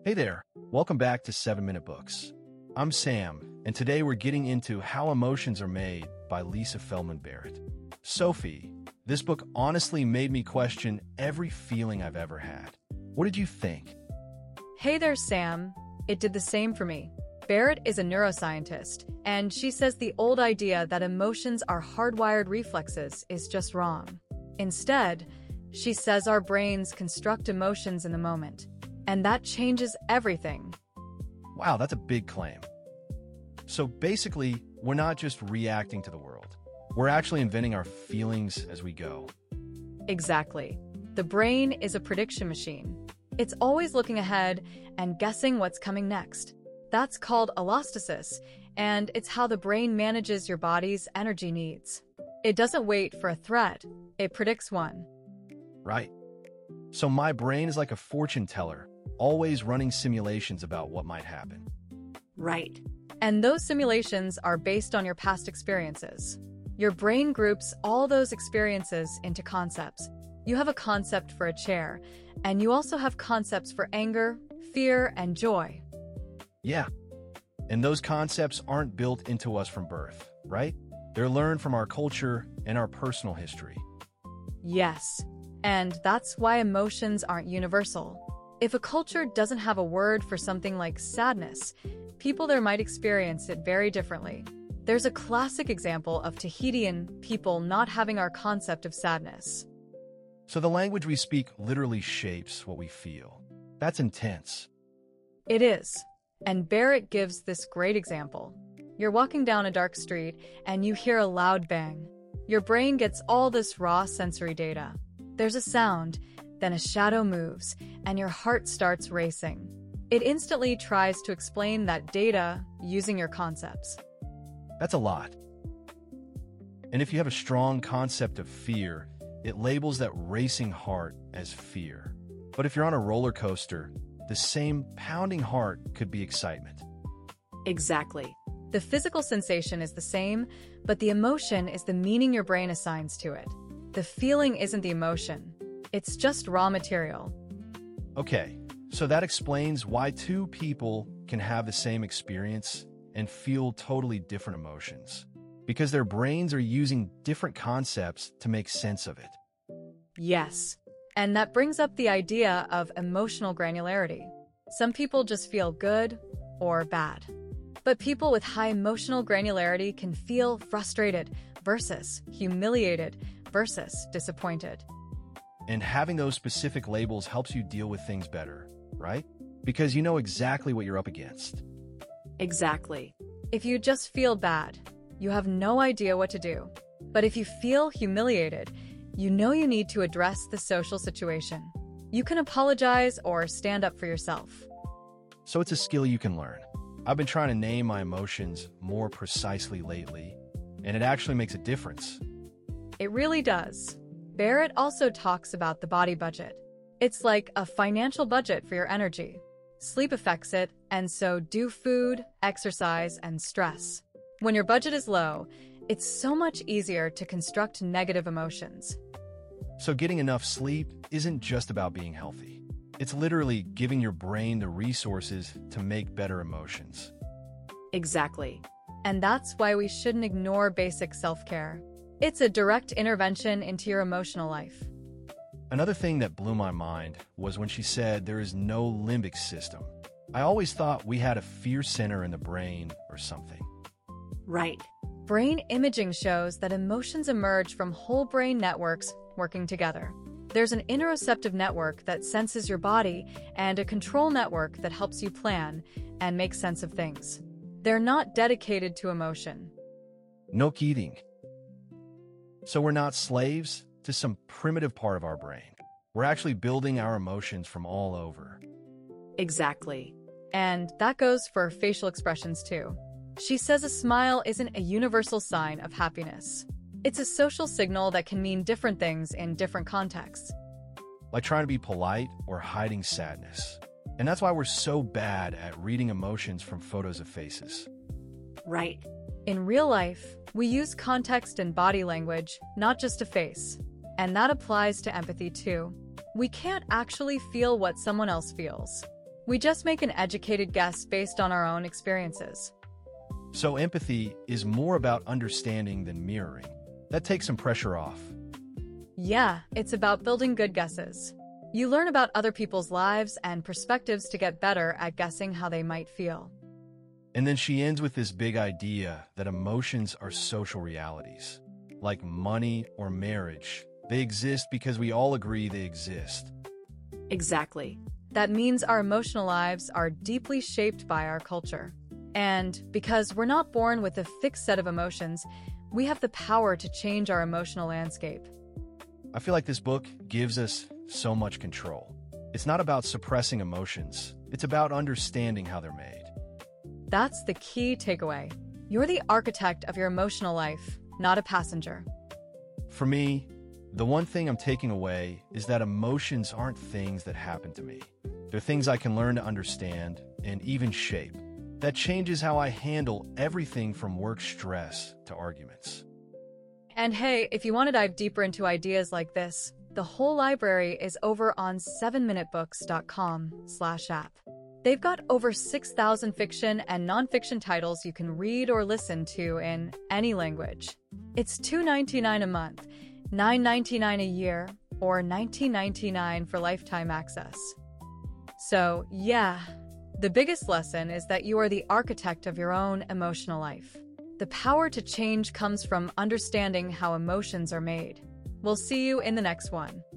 Hey there, welcome back to 7 Minute Books. I'm Sam, and today we're getting into How Emotions Are Made by Lisa Feldman Barrett. Sophie, this book honestly made me question every feeling I've ever had. What did you think? Hey there, Sam. It did the same for me. Barrett is a neuroscientist, and she says the old idea that emotions are hardwired reflexes is just wrong. Instead, she says our brains construct emotions in the moment, and that changes everything. Wow, that's a big claim. So basically, we're not just reacting to the world. We're actually inventing our feelings as we go. Exactly. The brain is a prediction machine. It's always looking ahead and guessing what's coming next. That's called allostasis, and it's how the brain manages your body's energy needs. It doesn't wait for a threat, it predicts one. Right. So my brain is like a fortune teller, always running simulations about what might happen. Right. And those simulations are based on your past experiences. Your brain groups all those experiences into concepts. You have a concept for a chair, and you also have concepts for anger, fear, and joy. Yeah. And those concepts aren't built into us from birth, right? They're learned from our culture and our personal history. Yes. And that's why emotions aren't universal. If a culture doesn't have a word for something like sadness, people there might experience it very differently. There's a classic example of Tahitian people not having our concept of sadness. So the language we speak literally shapes what we feel. That's intense. It is. And Barrett gives this great example. You're walking down a dark street and you hear a loud bang. Your brain gets all this raw sensory data. There's a sound, then a shadow moves, and your heart starts racing. It instantly tries to explain that data using your concepts. That's a lot. And if you have a strong concept of fear, it labels that racing heart as fear. But if you're on a roller coaster, the same pounding heart could be excitement. Exactly. The physical sensation is the same, but the emotion is the meaning your brain assigns to it. The feeling isn't the emotion. It's just raw material. Okay, so that explains why two people can have the same experience and feel totally different emotions. Because their brains are using different concepts to make sense of it. Yes. And that brings up the idea of emotional granularity. Some people just feel good or bad. But people with high emotional granularity can feel frustrated versus humiliated versus disappointed. And having those specific labels helps you deal with things better, right? Because you know exactly what you're up against. Exactly. If you just feel bad, you have no idea what to do. But if you feel humiliated, you know you need to address the social situation. You can apologize or stand up for yourself. So it's a skill you can learn. I've been trying to name my emotions more precisely lately, and it actually makes a difference. It really does. Barrett also talks about the body budget. It's like a financial budget for your energy. Sleep affects it, and so do food, exercise, and stress. When your budget is low, it's so much easier to construct negative emotions. So getting enough sleep isn't just about being healthy. It's literally giving your brain the resources to make better emotions. Exactly. And that's why we shouldn't ignore basic self-care. It's a direct intervention into your emotional life. Another thing that blew my mind was when she said there is no limbic system. I always thought we had a fear center in the brain or something. Right. Brain imaging shows that emotions emerge from whole brain networks working together. There's an interoceptive network that senses your body and a control network that helps you plan and make sense of things. They're not dedicated to emotion. No kidding. So we're not slaves to some primitive part of our brain. We're actually building our emotions from all over. Exactly. And that goes for facial expressions too. She says a smile isn't a universal sign of happiness. It's a social signal that can mean different things in different contexts. Like trying to be polite or hiding sadness. And that's why we're so bad at reading emotions from photos of faces. Right. In real life, we use context and body language, not just a face. And that applies to empathy too. We can't actually feel what someone else feels. We just make an educated guess based on our own experiences. So empathy is more about understanding than mirroring. That takes some pressure off. Yeah, it's about building good guesses. You learn about other people's lives and perspectives to get better at guessing how they might feel. And then she ends with this big idea that emotions are social realities. Like money or marriage, they exist because we all agree they exist. Exactly. That means our emotional lives are deeply shaped by our culture. And because we're not born with a fixed set of emotions, we have the power to change our emotional landscape. I feel like this book gives us so much control. It's not about suppressing emotions. It's about understanding how they're made. That's the key takeaway. You're the architect of your emotional life, not a passenger. For me, the one thing I'm taking away is that emotions aren't things that happen to me. They're things I can learn to understand and even shape. That changes how I handle everything from work stress to arguments. And hey, if you want to dive deeper into ideas like this, the whole library is over on 7minutebooks.com/app. They've got over 6,000 fiction and nonfiction titles you can read or listen to in any language. It's $2.99 a month, $9.99 a year, or $19.99 for lifetime access. So, yeah, the biggest lesson is that you are the architect of your own emotional life. The power to change comes from understanding how emotions are made. We'll see you in the next one.